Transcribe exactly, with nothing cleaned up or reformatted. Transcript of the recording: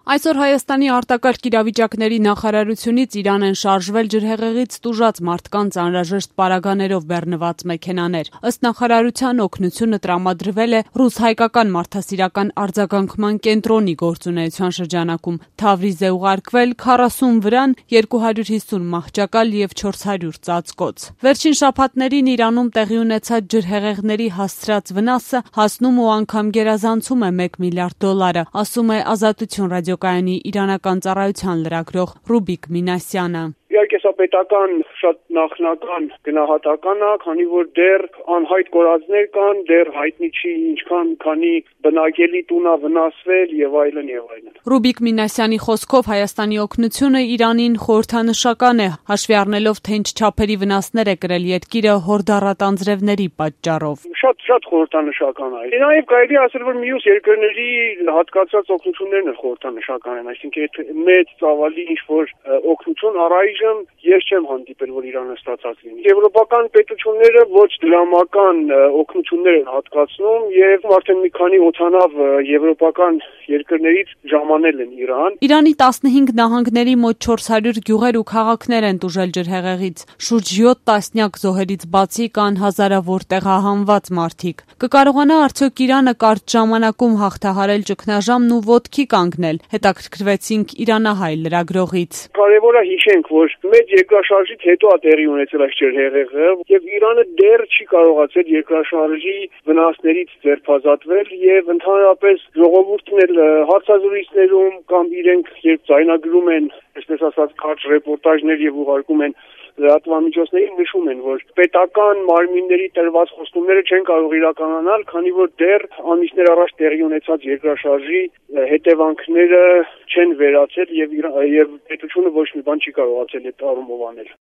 Այսօր Հայաստանի արտակարգ իրավիճակների նախարարությունից Իրան են շարժվել ջրհեղեղից տուժած մարդկանց անհրաժեշտ պարագաներով բեռնված մեքենաներ։ Ըստ նախարարության, օգնությունը տրամադրվել է ռուս-հայկական մարդասիրական արձագանքման կենտրոնի գործունեության շրջանակում։ Թավրիզ է ուղարկվել քառասուն վրան, երկու հարյուր հիսուն մահճակալ և չորս հարյուր ծածկոց։ Վերջին շաբաթներին Իրանում տեղի ունեցած ջրհեղեղների հասցրած վնասը հասնում ու անգամ գերազանցում է մեկ միլիարդ դոլարը, ասում է Ազատություն ռադիոկայանի իրանական ծառայության լրագրող Ռուբիկ Մինասյանը։ Իհարկե սա պետական շատ նախնական գնահատական է, քանի որ դեռ անհայտ կորածներ կան, դեռ հայտնի չի ինչքան քանի բնակելի տուն է վնասվել եւ այլն եւ այլն։ Ռուբիկ Մինասյանի խոսքով Հայաստանի օգնությունը Իրանին խորհրդանշական է, հաշվի առնելով թե ինչ չափերի վնասներ է կրել երկիրը հորդառատ անձրևների պատճառով։ Շատ շատ խորհրդանշական է։ Նաեւ կարելի է ասել, որ մյուս երկրների հատկացած օգնություններն էլ խորհրդանշական են, այսինքն մեծ ծավալի ինչ որ օգնություն առայժմ ես չեմ հանդիպել, որ Իրանը ստացած լինի։ Եվրոպական պետությունները ոչ դրամական օգնություններ են հատկացնում եւ արդեն մի քանի օդանավ եվրոպական երկրներից ժամանել են Իրան։ Իրանի տասնհինգ նահանգների մոտ չորս հարյուր գյուղեր ու քաղաքներ են տուժել ջրհեղեղից։ Շուրջ յոթ տասնյակ զոհերից բացի կան հազարավոր տեղահանված մարդիկ։ Կկարողանա արդյոք Իրանը կարճ ժամանակում հաղթահարել ճգնաժամն ու ոտքի կանգնել։ Հետաքրքրվեցինք իրանահայ լրագրողից։ Կարևոր է հիշենք, որ մեծ երկրաշարժից հետո է տեղի ունեցել այս ջրհեղեղը եւ Իրանը դեռ չի կարողացել երկրաշարժի վնասներից ձերբազատվել եւ ընդհանրապես ժողովուրդն էլ հարցազրույցներում կամ իրենք երբ ձայնագրում են, այսպես ասած, կարճ ռեպորտաժներ եւ ուղարկում են լրատվամիջոցներին նշում են, որ պետական մարմինների տրված խոստումները չեն կարող իրականանալ, քանի որ դեռ ամիսներ առաջ տեղի ունեցած երկրաշարժի հետևանքները չեն վերացել եւ եւ պետությունը ոչ մի բան չի կարողացել այդ առումով անել։